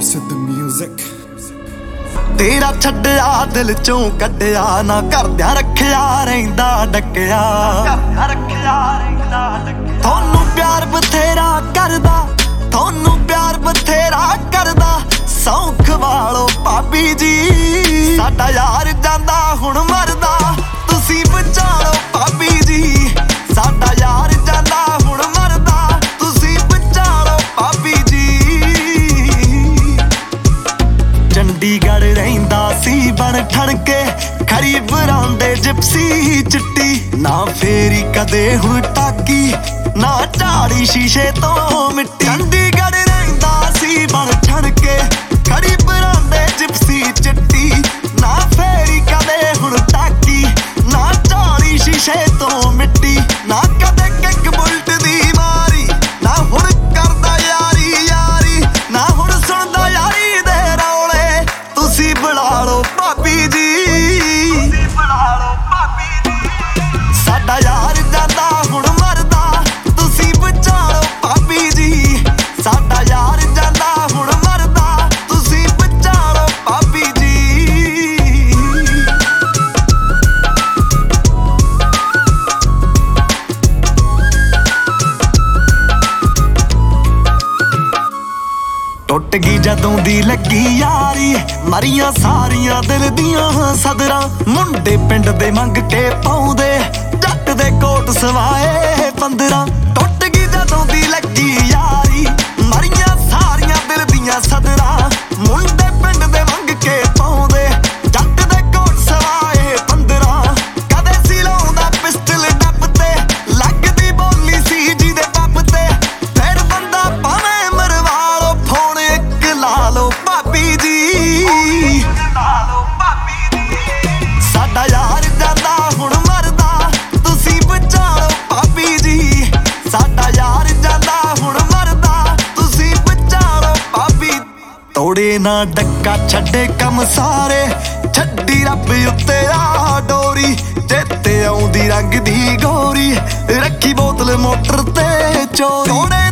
ਪ੍ਰਸਿੱਧ ਮਿਊਜ਼ਿਕ। ਤੇਰਾ ਛੱਡਿਆ ਦਿਲ ਚੋਂ ਕੱਢਿਆ ਨਾ, ਘਰਦਿਆਂ ਰੱਖਿਆ ਰਹਿੰਦਾ ਡੱਕਿਆ। ਤੁਹਾਨੂੰ ਪਿਆਰ ਬਥੇਰਾ ਕਰਦਾ, ਤੁਹਾਨੂੰ ਪਿਆਰ ਬਥੇਰਾ ਕਰਦਾ, ਸੌਂਖ ਵਾਲੋ ਭਾਬੀ ਜੀ। ਸਾਡਾ ਯਾਰ ਜਾਂਦਾ ਹੁਣ ਮਰਦਾ, ਤੁਸੀਂ ਬਚਾਲੋ ਭਾਬੀ ਜੀ। ਸਾਡਾ ਯਾਰ ਜਾਂਦਾ ਹੁਣ ਮਰਦਾ, ਤੁਸੀਂ ਬਚਾਲੋ ਭਾਬੀ ਜੀ। ਚੰਡੀਗੜ੍ਹ ਰਹਿੰਦਾ ਸੀ ਬਣ ਠਣ ਕੇ, ਖਰੀ ਬਰਾਂਡੇ ਜਿਪਸੀ ਚਿੱਟੀ। ਨਾ ਫੇਰੀ ਕਦੇ ਹੁਣ ਟਾਕੀ, ਨਾ ਝਾੜੀ ਸ਼ੀਸ਼ੇ ਤੋਂ ਮਿੱਟੀ। ਚੰਡੀਗੜ੍ਹ ਰਹਿੰਦਾ ਸੀ ਬਣ ਠਣ ਕੇ, ਖਰੀ ਬਰਾਂਡੇ ਜਿਪਸੀ ਚਿੱਟੀ। ਨਾ ਫੇਰੀ ਕਦੇ ਹੁਣ ਟਾਕੀ, ਨਾ ਝਾੜੀ ਸ਼ੀਸ਼ੇ ਤੋਂ ਮਿੱਟੀ। ਨਾ ਕਦੇ ਕਿੱਕ ਬੁਲਟ ਦੀ ਮਾਰੀ, ਨਾ ਹੁਣ ਕਰਦਾ ਯਾਰੀ ਯਾਰੀ। ਨਾ ਹੁਣ ਸੁਣਦਾ ਯਾਰੀ ਦੇ ਰੌਲੇ, ਤੁਸੀਂ ਬੁਲਾ ਲਓ ਭਾਬੀ ਜੀ। ਸਾਡਾ ਯਾਰ ਜਾਂਦਾ ਹੁਣ ਮਰਦਾ, ਤੁਸੀਂ ਬਚਾਲੋ ਭਾਬੀ ਜੀ। ਸਾਡਾ ਯਾਰ ਜਾਂਦਾ ਹੁਣ ਮਰਦਾ, ਤੁਸੀਂ ਬਚਾਲੋ ਭਾਬੀ ਜੀ। ਟੁੱਟ ਗਈ ਜਦੋਂ ਦੀ ਲੱਗੀ ਯਾਰੀ, ਮਰੀਆਂ ਸਾਰੀਆਂ ਦਿਲ ਦੀਆਂ ਸਦਰਾਂ। ਮੁੰਡੇ ਪਿੰਡ ਦੇ ਮੰਗ ਕੇ ਪਾਉਂਦੇ, ਜੱਟ ਦੇ ਕੋਟ ਸਵਾਏ 15। ਟੁੱਟ ਗਈ ਜਦੋਂ ਦੀ ਲੱਗੀ ਯਾਰੀ, ਮਰੀਆਂ ਸਾਰੀਆਂ ਦਿਲ ਦੀਆਂ ਸਦਰਾਂ। ਮੁੰਡੇ ਪਿੰਡ ਦੇ ਮੰਗ ਕੇ ਪਾਉਂਦੇ, ਜੱਟ ਦੇ ਕੋਟ ਸਵਾਏ 15। ਕਦੇ ਸੀ ਲਾਉਂਦਾ ਪਿਸਟਲ ਡੱਬ ਤੇ, ਲੱਗਦੀ ਬੋਲੀ ਸੀ ਜਿਹਦੇ ਪੱਪ ਤੇ। ਫਿਰ ਬੰਦਾ ਭਾਵੇਂ ਮਰਵਾ ਲੋ, ਫੋਨ ਇੱਕ ਲਾ ਲੋ ਭਾਬੀ ਜੀ। ਸਾਡਾ ਯਾਰ ਜਾਂਦਾ ਹੁਣ ਮਰਦਾ, ਤੁਸੀਂ ਬਚਾਲੋ ਭਾਬੀ ਜੀ। ਸਾਡਾ ਯਾਰ ਜਾਂਦਾ ਹੁਣ ਮਰਦਾ, ਤੁਸੀਂ ਬਚਾਲੋ ਭਾਬੀ। ਤੋੜੇ ਨਾ ਡੱਕਾ ਛੱਡੇ ਕੰਮ ਸਾਰੇ, ਛੱਡੀ ਰੱਬ ਉੱਤੇ ਆ ਡੋਰੀ। ਚੇਤੇ ਆਉਂਦੀ ਰੰਗ ਦੀ ਗੋਰੀ, ਰੱਖੀ ਬੋਤਲ ਮੋਟਰ ਤੇ ਚੋਰੀ।